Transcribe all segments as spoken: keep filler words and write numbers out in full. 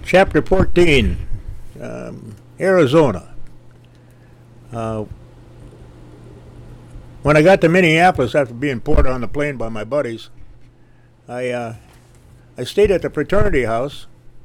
Chapter fourteen, um, Arizona. Uh, when I got to Minneapolis after being poured on the plane by my buddies, I uh, I stayed at the fraternity house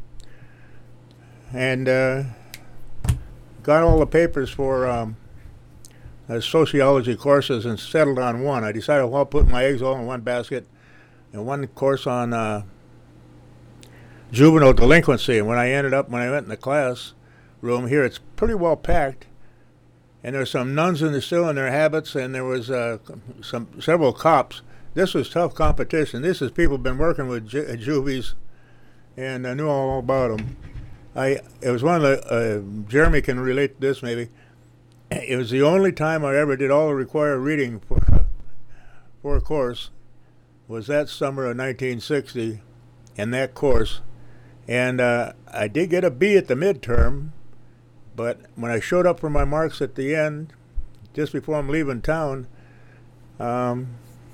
and uh, got all the papers for um, uh, sociology courses and settled on one. I decided, well, I'll put my eggs all in one basket, and one course on uh, juvenile delinquency. And when I ended up, when I went in the class room here, it's pretty well packed, and there's some nuns in the still in their habits, and there was uh, some several cops. This was tough competition. This is people been working with ju- juvies, and I knew all about them. I it was one of the uh, Jeremy can relate to this maybe. It was the only time I ever did all the required reading for for a course. Was that summer of nineteen sixty, in that course, and uh, I did get a B at the midterm. But when I showed up for my marks at the end, just before I'm leaving town, um,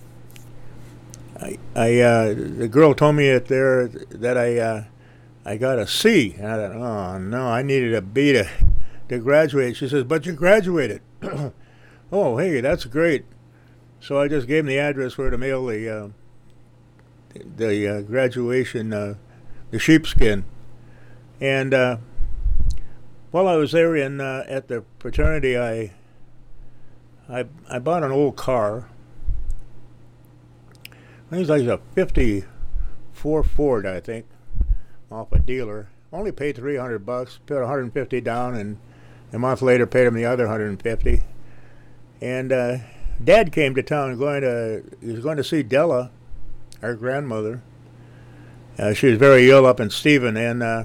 I, I uh, the girl told me at there that I uh, I got a C. And I thought, oh no, I needed a B to to graduate. She says, but you graduated. Oh, hey, that's great. So I just gave him the address where to mail the uh, the uh, graduation, uh, the sheepskin, and. Uh, While I was there in uh, at the fraternity, I, I I bought an old car. It was like a fifty-four Ford, I think, off a dealer. Only paid three hundred bucks, paid one hundred fifty down, and a month later paid him the other one hundred fifty. And uh, Dad came to town, going to he was going to see Della, our grandmother. Uh, she was very ill up in Stephen, and. Uh,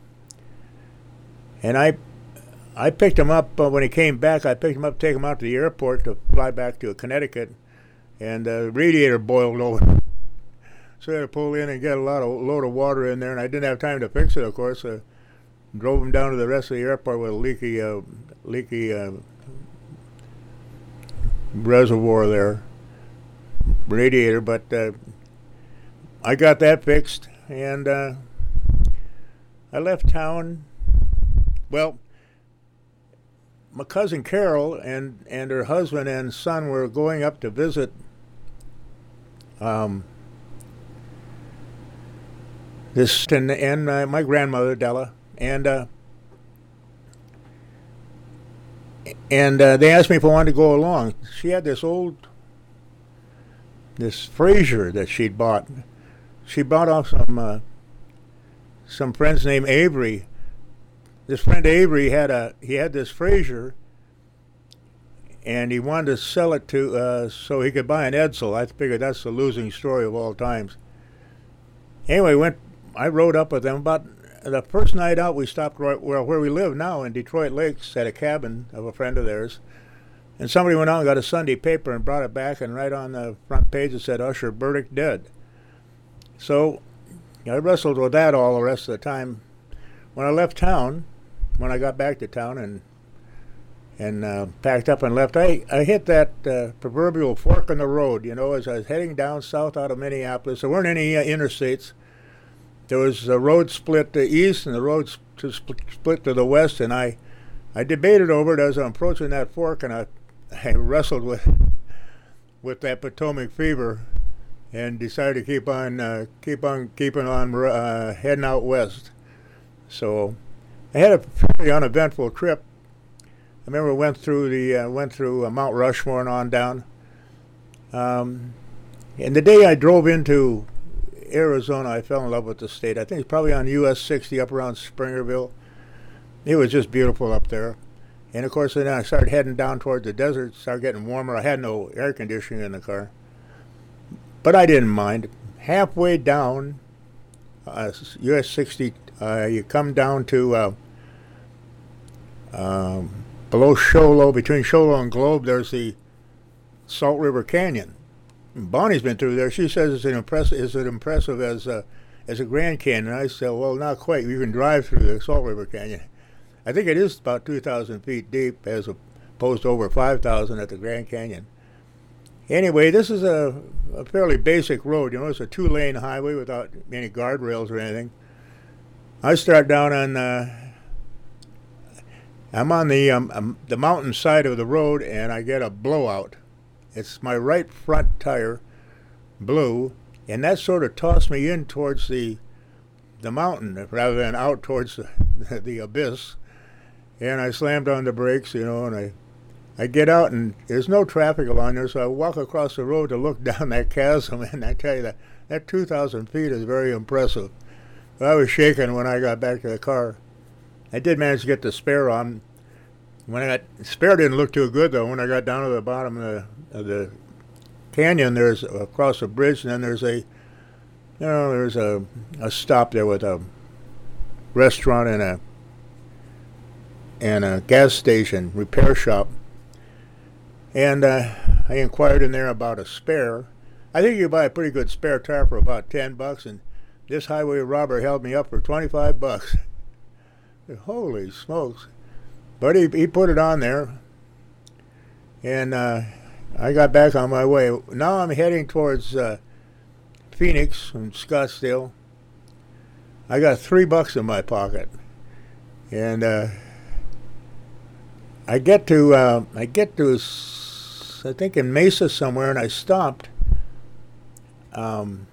And I I picked him up uh, when he came back. I picked him up, take him out to the airport to fly back to Connecticut, and the radiator boiled over. So I had to pull in and get a lot of load of water in there, and I didn't have time to fix it, of course. I drove him down to the rest of the airport with a leaky, uh, leaky uh, reservoir there, radiator. But uh, I got that fixed, and uh, I left town. Well, my cousin Carol and, and her husband and son were going up to visit um, this and, and uh, my grandmother Della, and uh, and uh, they asked me if I wanted to go along. She had this old this Fraser that she'd bought. She bought off some uh, some friends named Avery. This friend Avery had a he had this Fraser, and he wanted to sell it to uh, so he could buy an Edsel. I figured that's the losing story of all times. Anyway, went I rode up with them. About the first night out, we stopped right where where we live now in Detroit Lakes at a cabin of a friend of theirs, and somebody went out and got a Sunday paper and brought it back, and right on the front page it said Usher Burdick dead. So I wrestled with that all the rest of the time. When I left town. When I got back to town and and uh, packed up and left, I, I hit that uh, proverbial fork in the road, you know, as I was heading down south out of Minneapolis. There weren't any uh, interstates. There was a road split to east and the road to split, split to the west, and I I debated over it as I'm approaching that fork, and I, I wrestled with with that Potomac fever and decided to keep on uh, keep on keeping on uh, heading out west. So I had a fairly uneventful trip. I remember went through the uh, went through uh, Mount Rushmore and on down. Um, and the day I drove into Arizona, I fell in love with the state. I think it's probably on U S sixty up around Springerville. It was just beautiful up there. And of course, then I started heading down toward the desert. Started getting warmer. I had no air conditioning in the car, but I didn't mind. Halfway down uh, U S sixty. Uh, you come down to uh, um, below Show Low, between Show Low and Globe, there's the Salt River Canyon. And Bonnie's been through there. She says it's an impressive, is it impressive as a, as a Grand Canyon? I said, well, not quite. You can drive through the Salt River Canyon. I think it is about two thousand feet deep, as opposed to over five thousand at the Grand Canyon. Anyway, this is a, a fairly basic road. You know, it's a two-lane highway without any guardrails or anything. I start down on, uh, I'm on the um, um, the mountain side of the road, and I get a blowout. It's my right front tire blew, and that sort of tossed me in towards the the mountain rather than out towards the, the abyss. And I slammed on the brakes, you know, and I I get out, and there's no traffic along there, so I walk across the road to look down that chasm, and I tell you that that two thousand feet is very impressive. I was shaking when I got back to the car. I did manage to get the spare on. When I got the spare didn't look too good though. When I got down to the bottom of the, of the canyon, there's across a bridge, and then there's a, you know, there's a a stop there with a restaurant and a and a gas station repair shop. And uh, I inquired in there about a spare. I think you could buy a pretty good spare tire for about ten bucks, and this highway robber held me up for twenty-five bucks. Holy smokes. But he, he put it on there, and uh, I got back on my way. Now I'm heading towards uh, Phoenix from Scottsdale. I got three bucks in my pocket, and uh, I get to uh, I get to I think in Mesa somewhere, and I stopped. Um,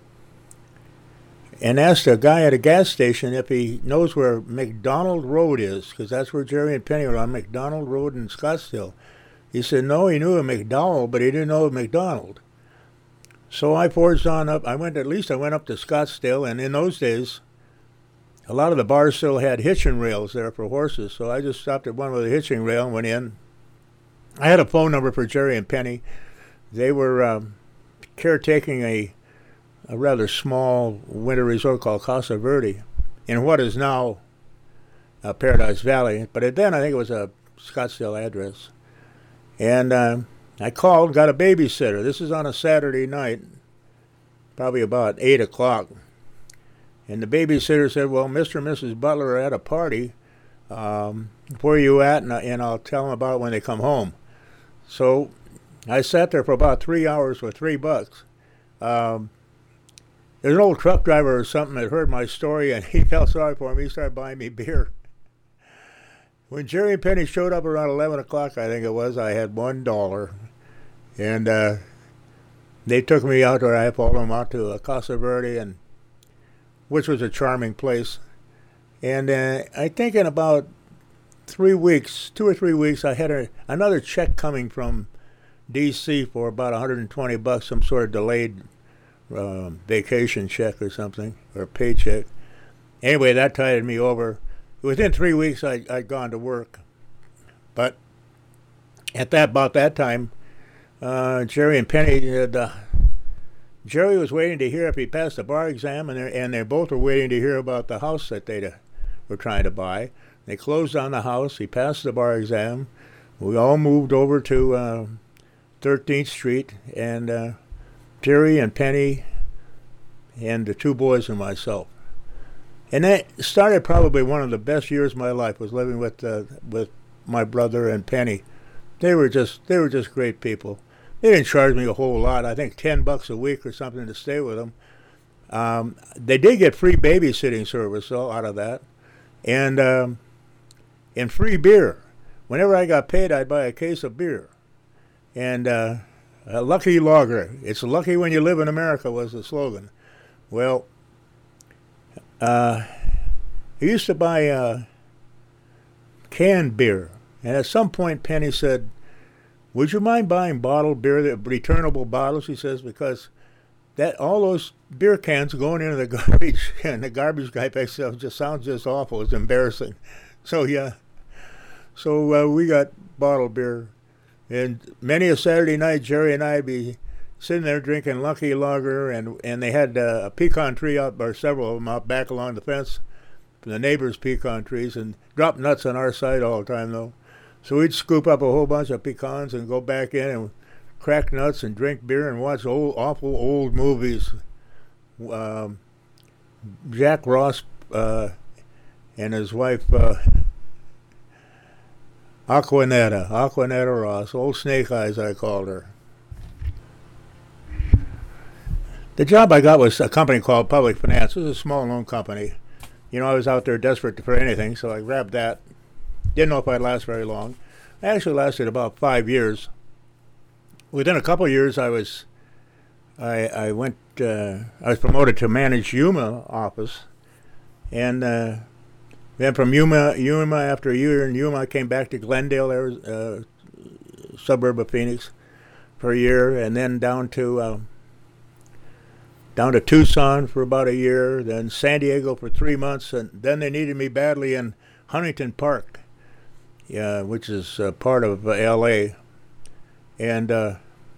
and asked a guy at a gas station if he knows where McDonald Road is, because that's where Jerry and Penny were on, McDonald Road in Scottsdale. He said no, he knew a McDowell, but he didn't know a McDonald. So I forged on up. I went, at least I went up to Scottsdale, and in those days, a lot of the bars still had hitching rails there for horses, so I just stopped at one with a hitching rail and went in. I had a phone number for Jerry and Penny. They were um, caretaking a a rather small winter resort called Casa Verde in what is now uh, Paradise Valley. But then I think it was a Scottsdale address. And uh, I called, got a babysitter. This is on a Saturday night, probably about eight o'clock. And the babysitter said, well, Mister and Missus Butler are at a party. Um, where are you at? And, and I'll tell them about it when they come home. So I sat there for about three hours for three bucks. Um, There's an old truck driver or something that heard my story, and he felt sorry for me. He started buying me beer. When Jerry and Penny showed up around eleven o'clock, I think it was, I had one dollar. And uh, they took me out there. I followed them out to uh, Casa Verde, and, which was a charming place. And uh, I think in about three weeks, two or three weeks, I had a, another check coming from D C for about one hundred twenty bucks, some sort of delayed Um, vacation check or something, or paycheck. Anyway, that tided me over. Within three weeks, I, I'd gone to work. But at that about that time, uh, Jerry and Penny, had, uh, Jerry was waiting to hear if he passed the bar exam, and, and they both were waiting to hear about the house that they were trying to buy. They closed on the house. He passed the bar exam. We all moved over to uh, thirteenth Street, and uh, Jerry and Penny and the two boys and myself. And that started probably one of the best years of my life, was living with uh, with my brother and Penny. They were just they were just great people. They didn't charge me a whole lot. I think ten bucks a week or something to stay with them. Um, they did get free babysitting service though out of that, and um, and free beer. Whenever I got paid, I'd buy a case of beer, and. Uh, A lucky lager. It's lucky when you live in America was the slogan. Well, uh, I used to buy uh, canned beer. And at some point, Penny said, would you mind buying bottled beer, the returnable bottles? She says, because that all those beer cans going into the garbage, and the garbage guy picks it up, just sounds just awful. It's embarrassing. So, yeah. So uh, we got bottled beer. And many a Saturday night, Jerry and I'd be sitting there drinking Lucky Lager, and and they had uh, a pecan tree out, or several of them out back along the fence from the neighbors' pecan trees, and drop nuts on our side all the time, though. So we'd scoop up a whole bunch of pecans and go back in and crack nuts and drink beer and watch old, awful old movies. Um, Jack Ross uh, and his wife... Uh, Aquanetta, Aquanetta Ross, old Snake Eyes I called her. The job I got was a company called Public Finance. It was a small loan company. you know, I was out there desperate for anything, so I grabbed that. Didn't know if I'd last very long. I actually lasted about five years. Within a couple of years, I was, I I went, uh, I was promoted to manage Yuma office, and uh, then from Yuma, Yuma after a year in Yuma, I came back to Glendale, Arizona, uh, suburb of Phoenix, for a year, and then down to uh, down to Tucson for about a year, then San Diego for three months, and then they needed me badly in Huntington Park, yeah, which is uh, part of uh, L A. And uh,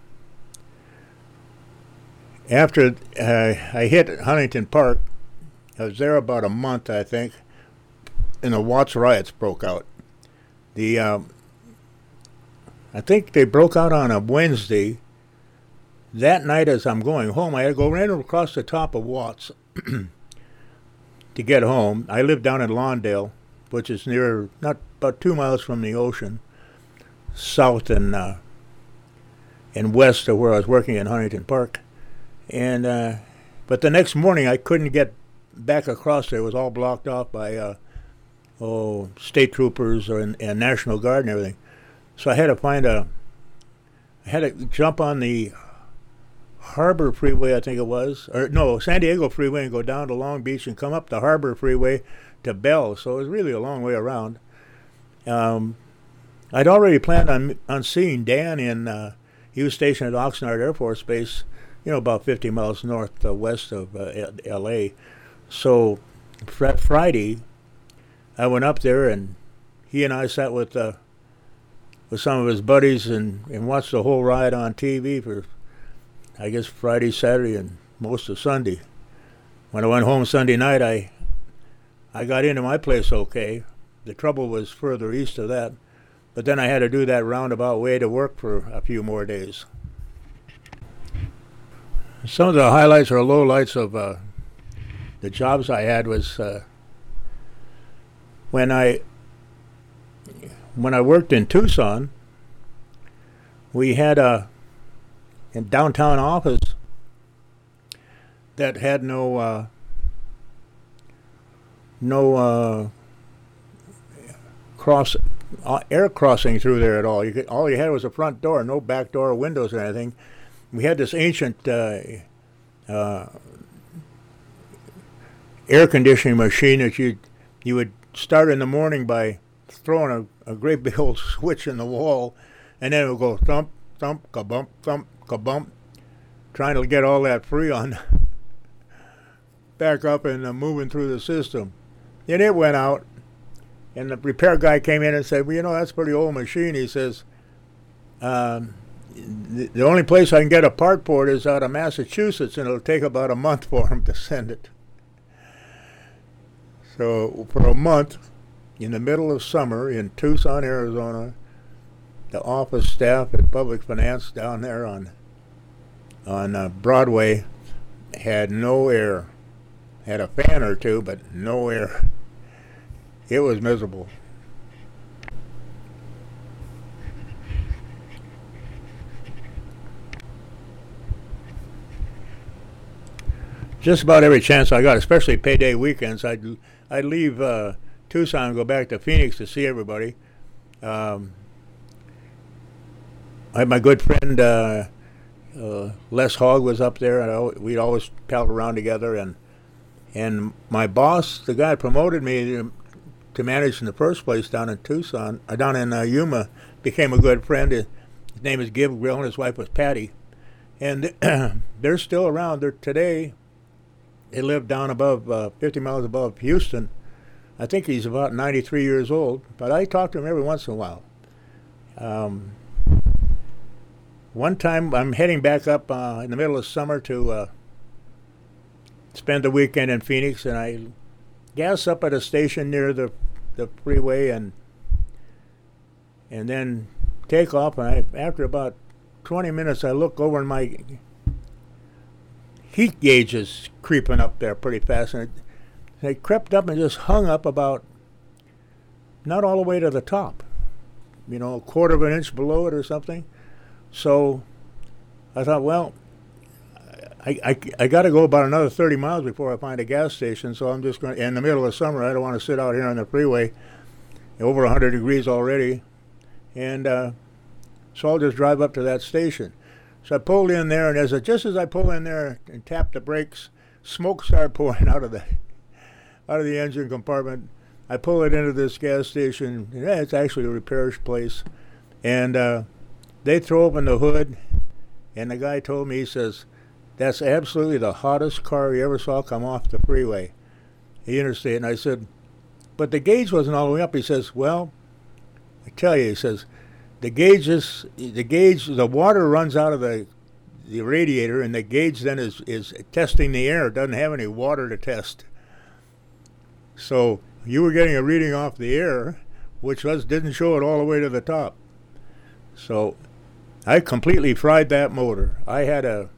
after uh, I hit Huntington Park, I was there about a month, I think, and the Watts riots broke out. The um, I think they broke out on a Wednesday. That night, as I'm going home, I had to go right across the top of Watts to get home. I live down in Lawndale, which is near, not about two miles from the ocean, south and uh, and west of where I was working in Huntington Park. And uh, but the next morning, I couldn't get back across there. It was all blocked off by uh, oh state troopers or and, and National Guard and everything. So I had to find a. I had to jump on the Harbor Freeway, I think it was, or no, San Diego Freeway, and go down to Long Beach and come up the Harbor Freeway to Bell. So it was really a long way around. Um, I'd already planned on on seeing Dan in. Uh, he was stationed at Oxnard Air Force Base, you know, about fifty miles north uh, west of uh, L A. So fr- Friday, I went up there, and he and I sat with uh, with some of his buddies and, and watched the whole ride on T V for, I guess, Friday, Saturday, and most of Sunday. When I went home Sunday night, I I got into my place okay. The trouble was further east of that. But then I had to do that roundabout way to work for a few more days. Some of the highlights or lowlights of uh, the jobs I had was uh, when I when I worked in Tucson, we had a in downtown office that had no uh, no uh, cross uh, air crossing through there at all. You could, all you had was a front door, no back door or windows or anything. We had this ancient uh, uh, air conditioning machine that you you would start in the morning by throwing a, a great big old switch in the wall, and then it would go thump, thump, ka-bump, thump, ka-bump, trying to get all that freon back up and uh, moving through the system. And it went out, and the repair guy came in and said, well, you know, that's a pretty old machine. He says, um, the, the only place I can get a part for it is out of Massachusetts, and it'll take about a month for him to send it. So for a month, in the middle of summer in Tucson, Arizona, the office staff at Public Finance down there on on uh, Broadway had no air. Had a fan or two, but no air. It was miserable. Just about every chance I got, especially payday weekends, I'd I'd leave uh, Tucson and go back to Phoenix to see everybody. Um, I had my good friend uh, uh, Les Hogg was up there, and I, we'd always pal around together. And and my boss, the guy that promoted me to, to manage in the first place down in Tucson, uh, down in uh, Yuma, became a good friend. His name is Gabriel, and his wife was Patty, and they're still around. They're today. They live down above uh, fifty miles above Houston. I think he's about ninety-three years old, but I talk to him every once in a while. Um, one time I'm heading back up uh, in the middle of summer to uh, spend the weekend in Phoenix, and I gas up at a station near the the freeway and and then take off. And I, after about twenty minutes, I look over and my heat gauge is creeping up there pretty fast, and it, they crept up and just hung up about not all the way to the top, you know, a quarter of an inch below it or something. So I thought, well, I, I, I got to go about another thirty miles before I find a gas station, so I'm just going in the middle of summer. I don't want to sit out here on the freeway, over one hundred degrees already, and uh, so I'll just drive up to that station. So I pulled in there, and as I, just as I pull in there and tap the brakes, smoke started pouring out of the out of the engine compartment. I pull it into this gas station. Yeah, it's actually a repair place, and uh, they throw open the hood, and the guy told me, he says, "That's absolutely the hottest car you ever saw come off the freeway, the interstate." And I said, "But the gauge wasn't all the way up." He says, "Well, I tell you," he says, "the gauge is the gauge. The water runs out of the the radiator, and the gauge then is is testing the air. It doesn't have any water to test. So you were getting a reading off the air, which was didn't show it all the way to the top. So I completely fried that motor. I had a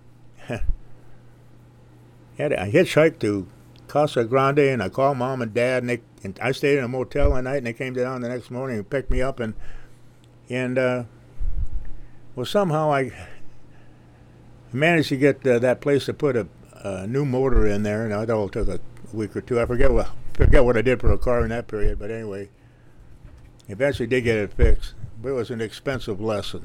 had a hitchhike to Casa Grande, and I called mom and dad, and, they, and I stayed in a motel one night, and they came down the next morning and picked me up, and and uh, well, somehow I managed to get uh, that place to put a, a new motor in there, and it all took a week or two. I forget what forget what I did for a car in that period, but anyway, eventually did get it fixed. But it was an expensive lesson.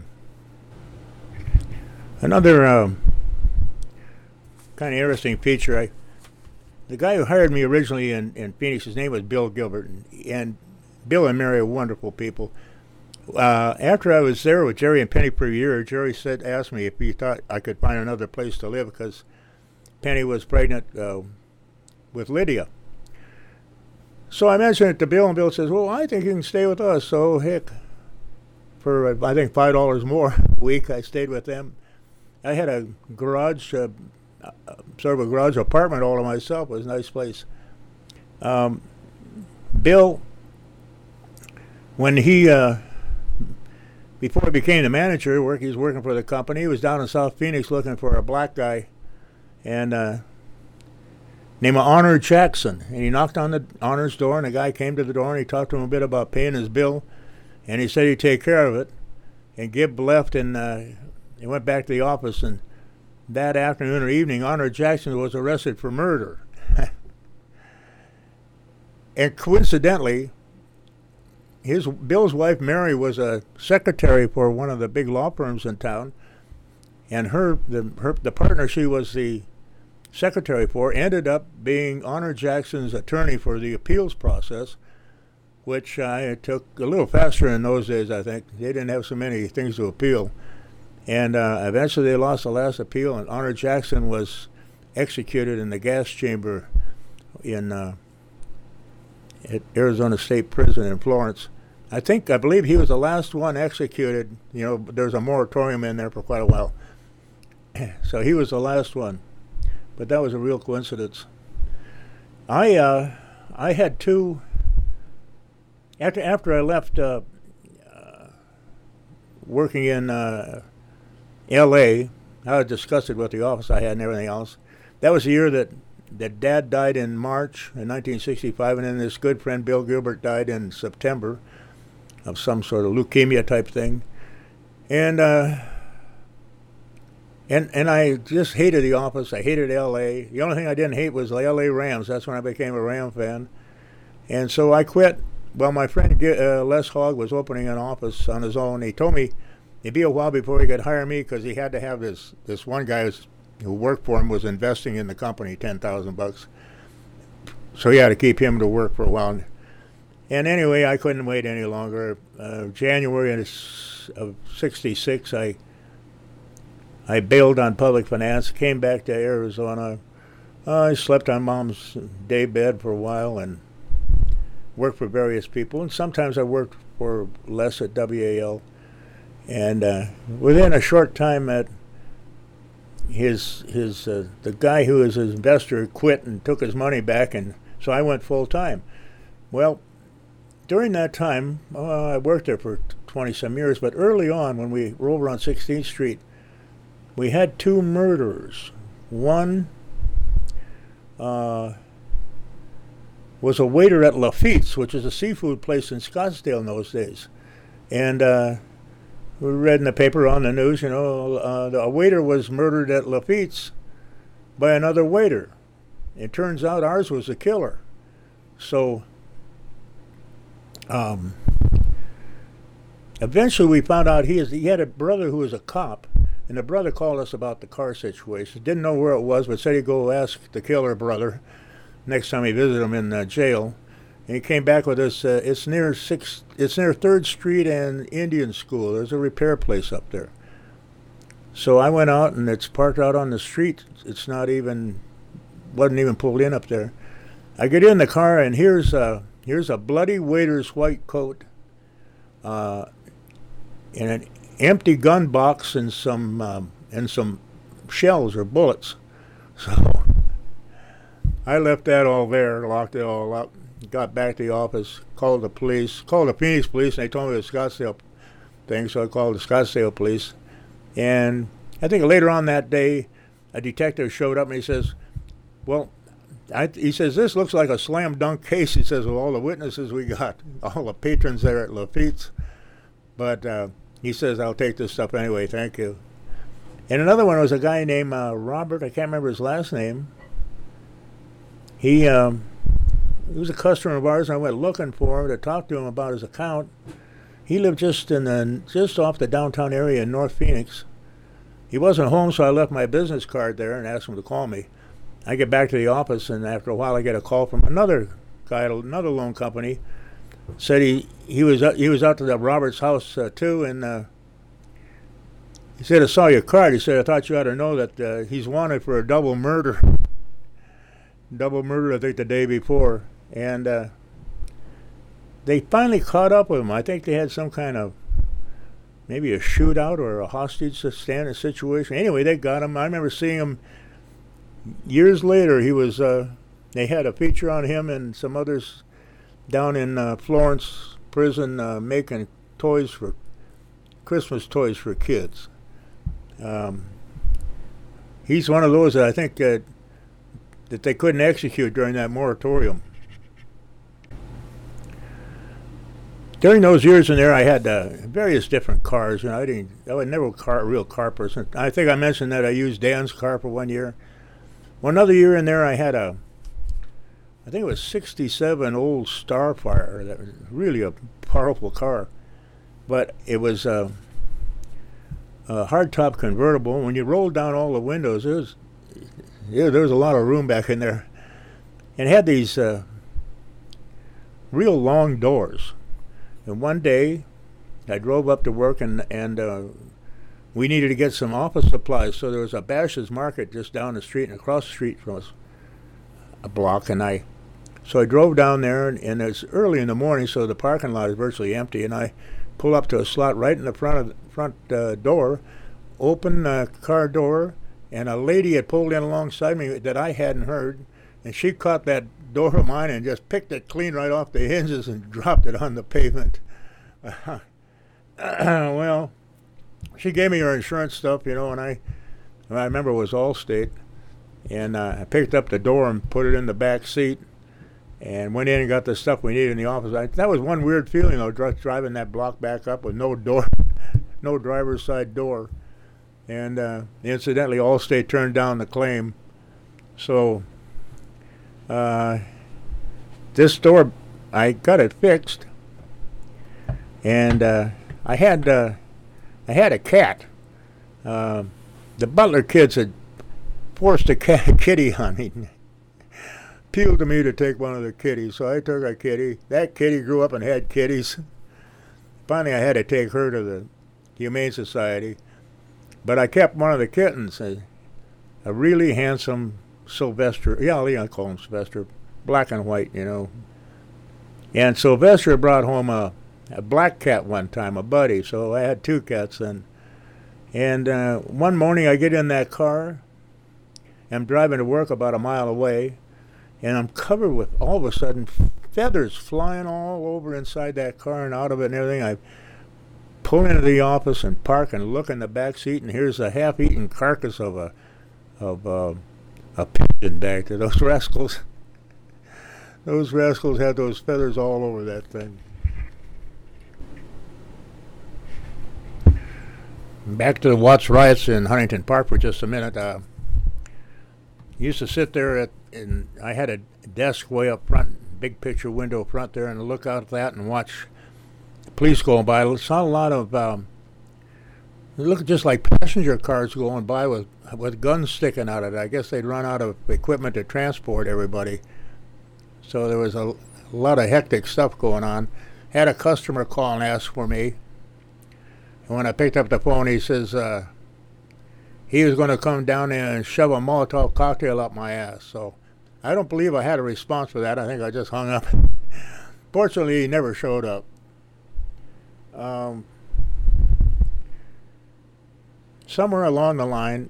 Another um, kind of interesting feature, I the guy who hired me originally in, in Phoenix, his name was Bill Gilbert, and, and Bill and Mary are wonderful people. Uh, after I was there with Jerry and Penny for a year, Jerry said, asked me if he thought I could find another place to live because Penny was pregnant uh, with Lydia. So I mentioned it to Bill, and Bill says, "Well, I think you can stay with us." So heck, for uh, I think five dollars more a week, I stayed with them. I had a garage, uh, uh, sort of a garage apartment all to myself. It was a nice place. Um, Bill, when he uh, before he became the manager, work he was working for the company. He was down in South Phoenix looking for a black guy, and uh, named Honor Jackson. And he knocked on the Honor's door, and the guy came to the door, and he talked to him a bit about paying his bill, and he said he'd take care of it. And Gibb left, and uh, he went back to the office, and that afternoon or evening, Honor Jackson was arrested for murder. And coincidentally, his Bill's wife Mary was a secretary for one of the big law firms in town, and her the her the partner she was the secretary for ended up being Honor Jackson's attorney for the appeals process, which uh, took a little faster in those days. I think they didn't have so many things to appeal, and uh, eventually they lost the last appeal, and Honor Jackson was executed in the gas chamber in uh, at Arizona State Prison in Florence. I think, I believe he was the last one executed. You know, there's a moratorium in there for quite a while. So he was the last one. But that was a real coincidence. I uh, I had two, after after I left uh, uh, working in uh, L A, I was disgusted with the office I had and everything else. That was the year that that Dad died in March in nineteen sixty-five, and then this good friend Bill Gilbert died in September of some sort of leukemia type thing, and uh, and and I just hated the office. I hated L A. The only thing I didn't hate was the L A Rams. That's when I became a Ram fan, and so I quit. Well, my friend uh, Les Hogg was opening an office on his own. He told me it'd be a while before he could hire me because he had to have this this one guy who worked for him was investing in the company ten thousand bucks, so he had to keep him to work for a while. And anyway, I couldn't wait any longer. Uh, January of sixty-six, I I bailed on public finance, came back to Arizona. Uh, I slept on Mom's day bed for a while and worked for various people. And sometimes I worked for Les at W A L. And uh, within a short time, at his his uh, the guy who was his investor quit and took his money back, and so I went full time. Well, during that time, uh, I worked there for twenty some years. But early on, when we were over on sixteenth Street, we had two murderers. One uh, was a waiter at Lafitte's, which is a seafood place in Scottsdale in those days, and uh, we read in the paper on the news, you know, uh, a waiter was murdered at Lafitte's, by another waiter. It turns out ours was the killer. So um, eventually we found out he, is, he had a brother who was a cop, and the brother called us about the car situation. Didn't know where it was, but said he'd go ask the killer brother next time he visited him in uh, jail. And he came back with us. Uh, it's near six. It's near Third Street and Indian School. There's a repair place up there. So I went out, and it's parked out on the street. It's not even, wasn't even pulled in up there. I get in the car, and here's a, here's a bloody waiter's white coat, uh, and an empty gun box and some um, and some shells or bullets. So I left that all there, locked it all up, got back to the office, called the police, called the Phoenix police, and they told me it was Scottsdale thing, so I called the Scottsdale police. And I think later on that day, a detective showed up and he says, well, I, he says, this looks like a slam dunk case. He says, with all the witnesses we got, all the patrons there at Lafitte's. But uh, he says, I'll take this stuff anyway, thank you. And another one was a guy named uh, Robert, I can't remember his last name. He, um, he was a customer of ours, and I went looking for him to talk to him about his account. He lived just in the, just off the downtown area in North Phoenix. He wasn't home, so I left my business card there and asked him to call me. I get back to the office, and after a while, I get a call from another guy at another loan company. Said he he was uh, he was out to the Roberts house uh, too, and uh, he said, I saw your card. He said, I thought you ought to know that uh, he's wanted for a double murder. Double murder, I think, the day before, and uh, they finally caught up with him. I think they had some kind of maybe a shootout or a hostage stand situation. Anyway, they got him. I remember seeing him years later. He was, uh, they had a feature on him and some others down in uh, Florence prison uh, making toys for, Christmas toys for kids. Um, he's one of those that I think uh, that they couldn't execute during that moratorium. During those years in there, I had uh, various different cars. You know, I didn't. I was never a car, a real car person. I think I mentioned that I used Dan's car for one year. One other year in there, I had a, I think it was sixty-seven old Starfire. That was really a powerful car, but it was uh, a hardtop convertible. When you rolled down all the windows, there was, yeah, there was a lot of room back in there, and it had these uh, real long doors. And one day, I drove up to work, and and uh, we needed to get some office supplies. So there was a Bash's Market just down the street and across the street from us, a block. And I, so I drove down there, and, and it's early in the morning, so the parking lot is virtually empty. And I pull up to a slot right in the front of the front uh, door, open the car door, and a lady had pulled in alongside me that I hadn't heard, and she caught that door of mine and just picked it clean right off the hinges and dropped it on the pavement. Uh, well, she gave me her insurance stuff, you know, and I, I remember it was Allstate, and uh, I picked up the door and put it in the back seat, and went in and got the stuff we needed in the office. I, that was one weird feeling, though, dri- driving that block back up with no door, no driver's side door, and uh, incidentally, Allstate turned down the claim, so. Uh, this door, I got it fixed, and uh, I had uh, I had a cat. Uh, the Butler kids had forced a cat, a kitty on me, appealed to me to take one of the kitties, so I took a kitty. That kitty grew up and had kitties. Finally, I had to take her to the Humane Society, but I kept one of the kittens, a, a really handsome Sylvester, yeah, I call him Sylvester, black and white, you know. And Sylvester brought home a, a black cat one time, a buddy, so I had two cats then. And uh, one morning I get in that car, I'm driving to work about a mile away, and I'm covered with, all of a sudden, feathers flying all over inside that car and out of it and everything. I pull into the office and park and look in the back seat, and here's a half-eaten carcass of a, of a, a pigeon back there. Those rascals, those rascals had those feathers all over that thing. Back to the Watts riots in Huntington Park for just a minute. Uh, used to sit there at, and I had a desk way up front, big picture window front there, and look out at that and watch the police going by. I saw a lot of, um, it looked just like passenger cars going by with with guns sticking out of it. I guess they'd run out of equipment to transport everybody. So there was a, a lot of hectic stuff going on. Had a customer call and ask for me. And when I picked up the phone, he says uh, he was going to come down there and shove a Molotov cocktail up my ass. So I don't believe I had a response for that. I think I just hung up. Fortunately, he never showed up. Um, somewhere along the line,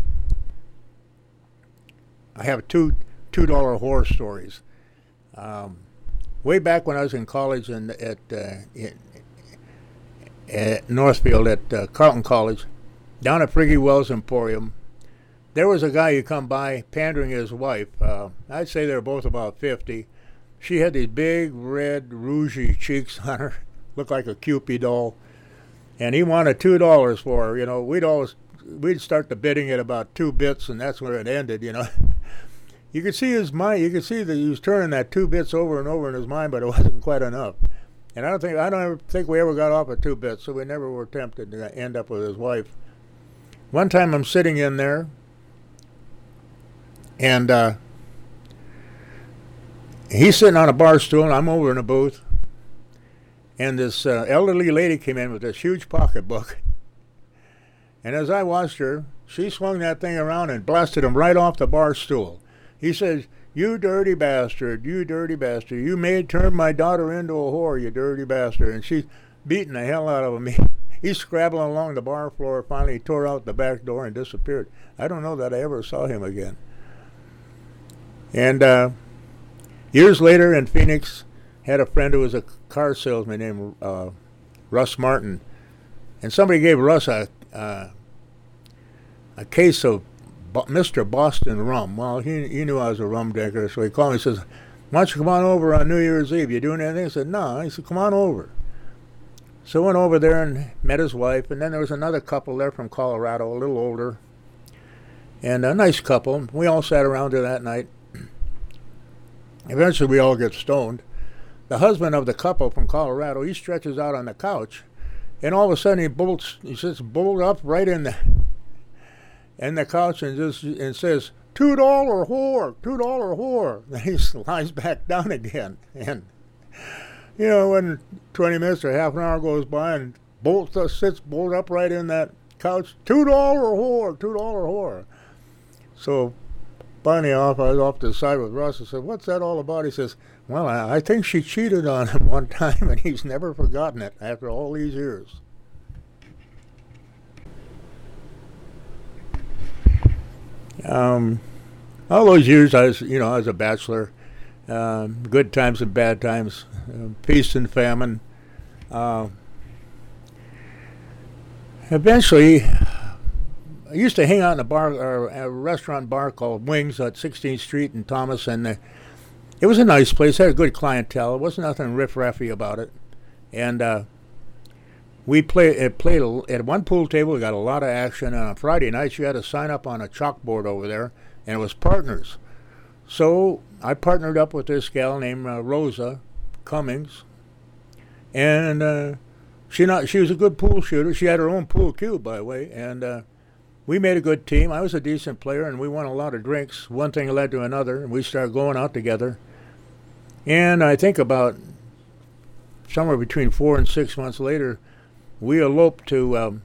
I have two two dollar horror stories. Um, way back when I was in college and at uh, in, at Northfield at uh, Carleton College, down at Friggy Wells Emporium, there was a guy who come by pandering his wife. Uh, I'd say they were both about fifty. She had these big red rougey cheeks on her, looked like a Cupid doll, and he wanted two dollars for her. You know, we'd always we'd start the bidding at about two bits, and that's where it ended. You know. You could see his mind. You could see that he was turning that two bits over and over in his mind, but it wasn't quite enough. And I don't think I don't ever think we ever got off at two bits, so we never were tempted to end up with his wife. One time, I'm sitting in there, and uh, he's sitting on a bar stool, and I'm over in a booth, and this uh, elderly lady came in with this huge pocketbook. And as I watched her, she swung that thing around and blasted him right off the bar stool. He says, "You dirty bastard, you dirty bastard. You made turn my daughter into a whore, you dirty bastard." And she's beating the hell out of him. He's scrabbling along the bar floor. Finally, he tore out the back door and disappeared. I don't know that I ever saw him again. And uh, years later in Phoenix, had a friend who was a car salesman named uh, Russ Martin. And somebody gave Russ a, uh, a case of Mister Boston rum. Well, he he knew I was a rum drinker, so he called me and says, "Why don't you come on over on New Year's Eve? You doing anything?" I said, "No." He said, "Come on over." So I went over there and met his wife, and then there was another couple there from Colorado, a little older, and a nice couple. We all sat around there that night. Eventually, we all get stoned. The husband of the couple from Colorado, he stretches out on the couch, and all of a sudden he bolts, he sits bolt up right in the in the couch and just and says, two dollar whore, two dollar whore. Then he lies back down again. And, you know, when twenty minutes or half an hour goes by and bolts uh, sits bolt up right in that couch, two dollar whore, two dollar whore. So, finally off, I was off to the side with Russ. I said, "What's that all about?" He says, "Well, I, I think she cheated on him one time, and he's never forgotten it after all these years." Um, all those years, I was, you know, I was a bachelor. Um, good times and bad times, uh, feast and famine. Uh, eventually, I used to hang out in a bar, or a restaurant bar called Wings at sixteenth Street in Thomas, and uh, it was a nice place. Had a good clientele. There wasn't nothing riff-raffy about it, and uh, we play, it played a, at one pool table. We got a lot of action. And on Friday nights, you had to sign up on a chalkboard over there, and it was partners. So I partnered up with this gal named uh, Rosa Cummings, and uh, she not she was a good pool shooter. She had her own pool cue, by the way, and uh, we made a good team. I was a decent player, and we won a lot of drinks. One thing led to another, and we started going out together. And I think about somewhere between four and six months later, we eloped to um,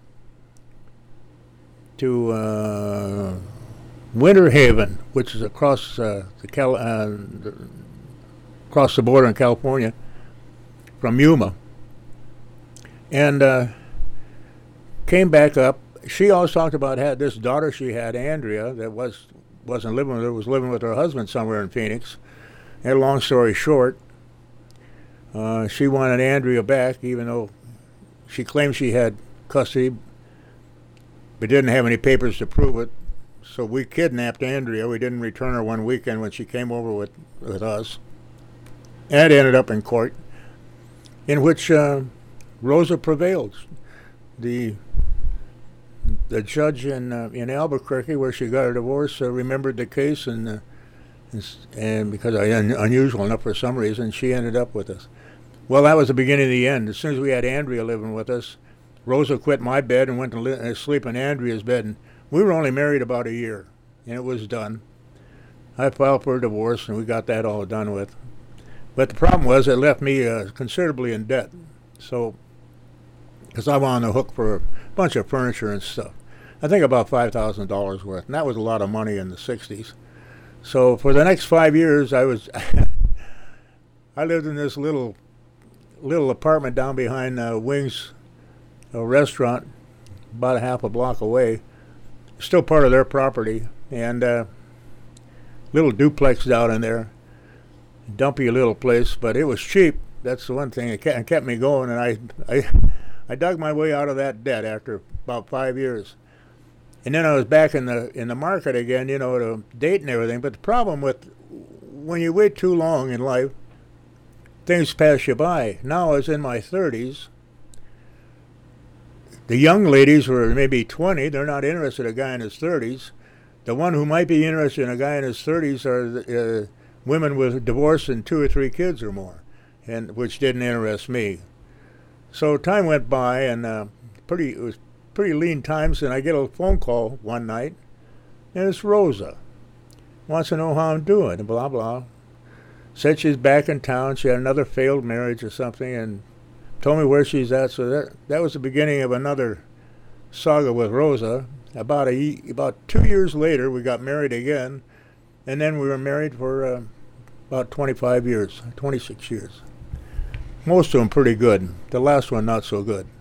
to uh, Winter Haven, which is across uh, the Cal- uh, across the border in California from Yuma, and uh, came back up. She always talked about had this daughter she had, Andrea, that was wasn't living with her, was living with her husband somewhere in Phoenix. And long story short, uh, she wanted Andrea back, even though she claimed she had custody, but didn't have any papers to prove it. So we kidnapped Andrea. We didn't return her one weekend when she came over with, with us. And it ended up in court, in which uh, Rosa prevailed. The the judge in uh, in Albuquerque, where she got her divorce, uh, remembered the case, and uh, and, and because I un- unusual enough for some reason, she ended up with us. Well, that was the beginning of the end. As soon as we had Andrea living with us, Rosa quit my bed and went to li- uh, sleep in Andrea's bed. And we were only married about a year, and it was done. I filed for a divorce, and we got that all done with. But the problem was it left me uh, considerably in debt. So, because I was on the hook for a bunch of furniture and stuff. I think about five thousand dollars worth, and that was a lot of money in the sixties. So for the next five years, I was, I lived in this little, little apartment down behind uh, Wings, a restaurant, about a half a block away. Still part of their property, and uh, little duplex down in there. Dumpy little place, but it was cheap. That's the one thing that kept, kept me going, and I, I, I dug my way out of that debt after about five years. And then I was back in the in the market again, you know, to date and everything. But the problem with when you wait too long in life, things pass you by. Now I was in my thirties. The young ladies were maybe twenty. They're not interested in a guy in his thirties. The one who might be interested in a guy in his thirties are the, uh, women with divorce and two or three kids or more, and which didn't interest me. So time went by, and uh, pretty it was pretty lean times, and I get a phone call one night, and it's Rosa. Wants to know how I'm doing, and blah, blah. Said she's back in town. She had another failed marriage or something, and told me where she's at. So that that was the beginning of another saga with Rosa. About a about two years later, we got married again, and then we were married for uh, about twenty-five years, twenty-six years. Most of them pretty good. The last one not so good.